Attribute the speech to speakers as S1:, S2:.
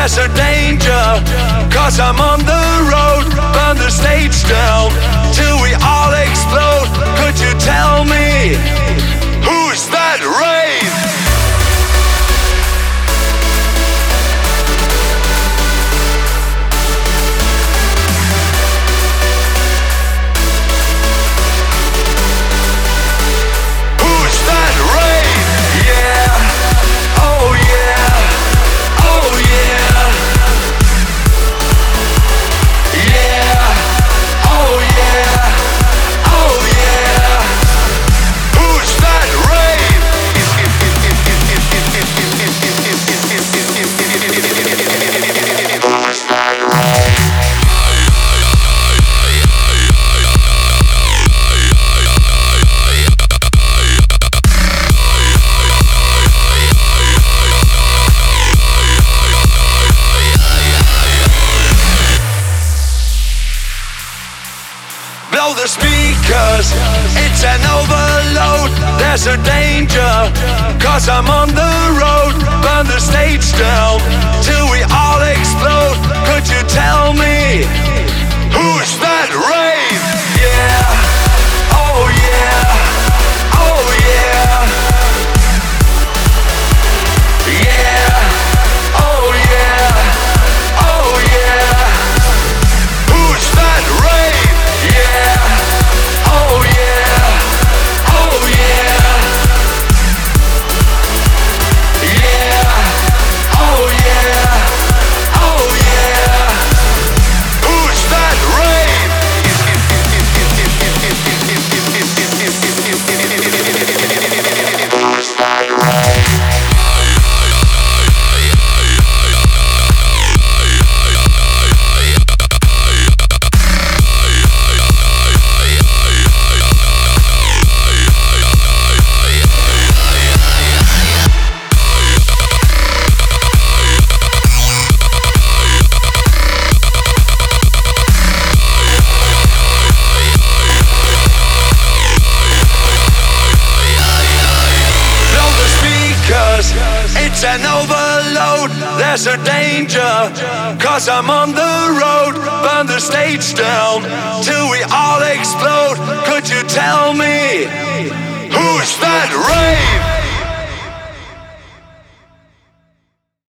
S1: there's a danger, 'cause I'm on the road. Burn the stage down till we all explode. Could you tell me who's that rave? Blow the speakers, it's an overload. There's a danger, 'cause I'm on the road. Burn the stage down till we all explode. Could you tell me who's that rave? Yeah, oh yeah, oh yeah. Yeah, oh yeah, oh yeah. Who's that rave? Yeah, oh yeah, oh yeah. Yeah, oh yeah, oh yeah. Who's that rave? It's an overload, there's a danger, 'cause I'm on the road. Burn the stage down till we all explode. Could you tell me who's that rave?